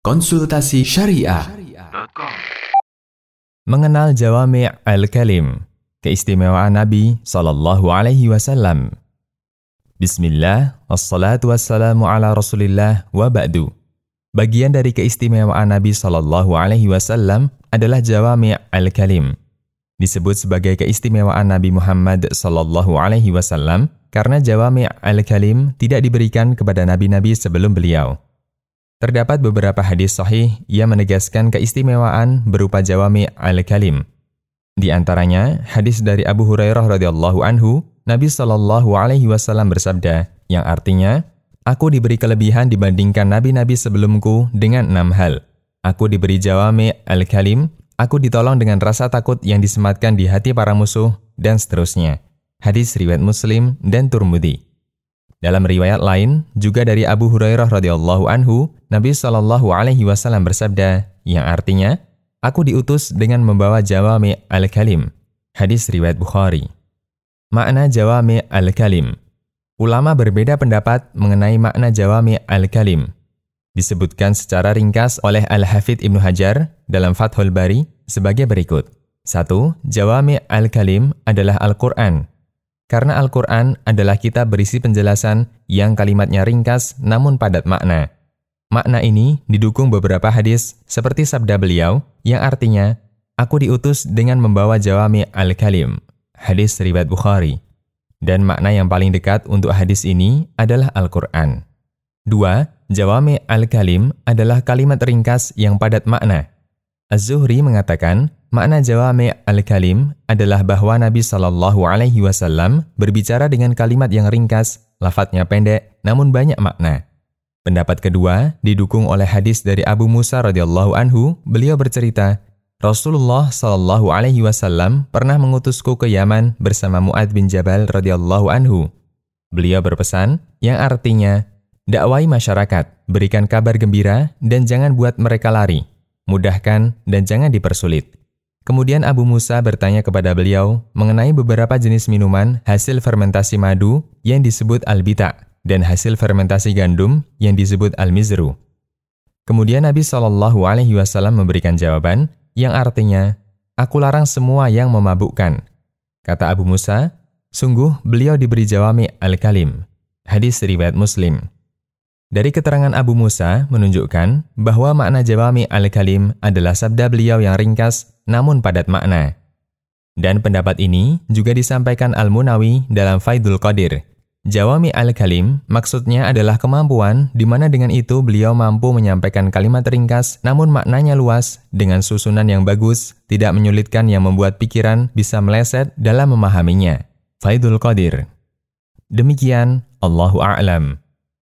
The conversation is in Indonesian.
Konsultasi Syariah. Mengenal Jawami' al-Kalim, keistimewaan Nabi SAW. Bismillah, wassalatu wassalamu ala rasulillah wa ba'du. Bagian dari keistimewaan Nabi SAW adalah Jawami' al-Kalim. Disebut sebagai keistimewaan Nabi Muhammad SAW karena Jawami' al-Kalim tidak diberikan kepada nabi-nabi sebelum beliau. Terdapat beberapa hadis sahih yang menegaskan keistimewaan berupa Jawami' al-Kalim. Di antaranya, hadis dari Abu Hurairah radhiyallahu anhu, Nabi SAW bersabda, yang artinya, "Aku diberi kelebihan dibandingkan nabi-nabi sebelumku dengan 6 hal. Aku diberi Jawami' al-Kalim, aku ditolong dengan rasa takut yang disematkan di hati para musuh, dan seterusnya." Hadis riwayat Muslim dan Tirmidzi. Dalam riwayat lain, juga dari Abu Hurairah radhiyallahu anhu, Nabi SAW bersabda, yang artinya, "Aku diutus dengan membawa Jawami' al-Kalim." Hadis riwayat Bukhari. Makna Jawami' al-Kalim. Ulama berbeda pendapat mengenai makna Jawami' al-Kalim. Disebutkan secara ringkas oleh Al-Hafidz Ibnu Hajar dalam Fathul Bari sebagai berikut. 1. Jawami' al-Kalim adalah Al-Quran. Karena Al-Quran adalah kitab berisi penjelasan yang kalimatnya ringkas namun padat makna. Makna ini didukung beberapa hadis seperti sabda beliau yang artinya, "Aku diutus dengan membawa Jawami' al-Kalim." Hadis riwayat Bukhari. Dan makna yang paling dekat untuk hadis ini adalah Al-Quran. 2. Jawami' al-Kalim adalah kalimat ringkas yang padat makna. Az-Zuhri mengatakan, makna Jawami' al-Kalim adalah bahwa Nabi SAW berbicara dengan kalimat yang ringkas, lafadznya pendek, namun banyak makna. Pendapat kedua didukung oleh hadis dari Abu Musa radhiyallahu anhu. Beliau bercerita, Rasulullah SAW pernah mengutusku ke Yaman bersama Mu'adz bin Jabal radhiyallahu anhu. Beliau berpesan, yang artinya, dakwai masyarakat, berikan kabar gembira, dan jangan buat mereka lari. Mudahkan dan jangan dipersulit. Kemudian Abu Musa bertanya kepada beliau mengenai beberapa jenis minuman hasil fermentasi madu yang disebut al-bita' dan hasil fermentasi gandum yang disebut al-mizru. Kemudian Nabi SAW memberikan jawaban yang artinya, "Aku larang semua yang memabukkan." Kata Abu Musa, "Sungguh beliau diberi Jawami' al-Kalim." Hadis riwayat Muslim. Dari keterangan Abu Musa menunjukkan bahwa makna Jawami' al-Kalim adalah sabda beliau yang ringkas namun padat makna. Dan pendapat ini juga disampaikan Al-Munawi dalam Faidul Qadir. Jawami' al-Kalim maksudnya adalah kemampuan di mana dengan itu beliau mampu menyampaikan kalimat ringkas namun maknanya luas dengan susunan yang bagus, tidak menyulitkan yang membuat pikiran bisa meleset dalam memahaminya. Faidul Qadir. Demikian, Allahu a'lam.